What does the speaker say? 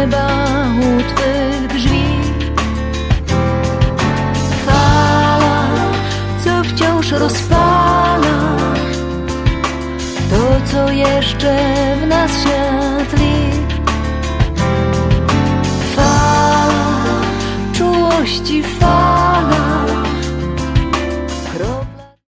nieba u Twych drzwi. Fala, co wciąż rozpala to, co jeszcze w nas się tli.